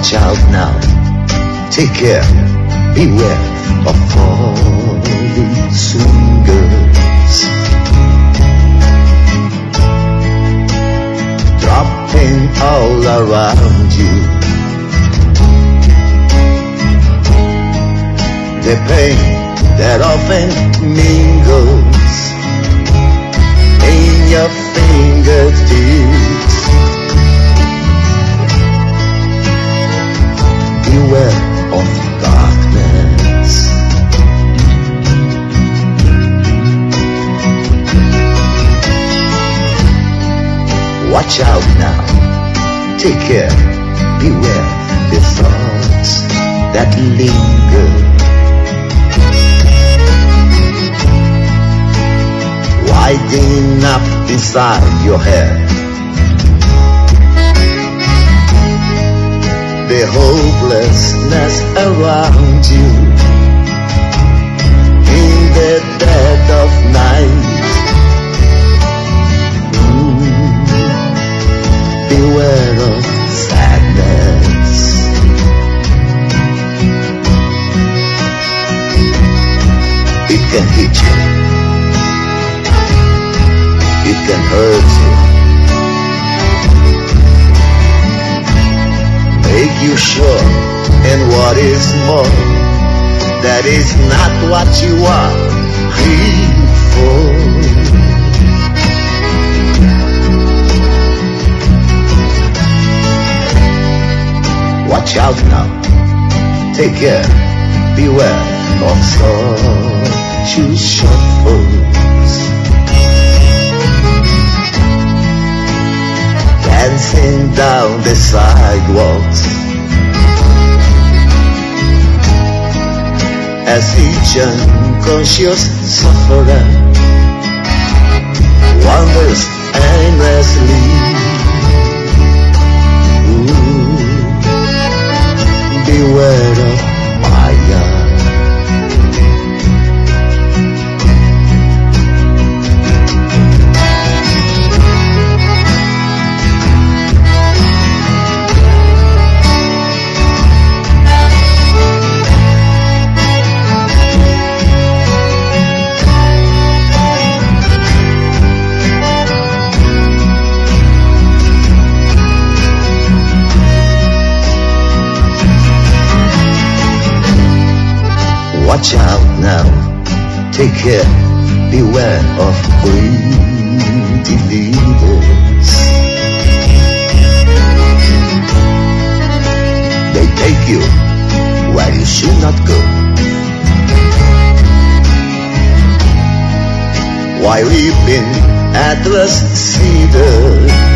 Watch out now, take care, beware of falling swingers, dropping all around you. The pain that often mingles in your fingertips. Beware of darkness. Watch out now, take care, beware the thoughts that linger, winding up inside your head. The hopelessness around you in the dead of night. Beware of sadness. It can hit you. It can hurt you. Make you sure, and what is more, that is not what you are here for. Watch out now, take care, beware of such shuffles, dancing down the sidewalks, as each unconscious sufferer wanders aimlessly. Beware of Maya. Watch out now, take care, beware of greedy leaders. They take you where you should not go, while weeping at the cedar.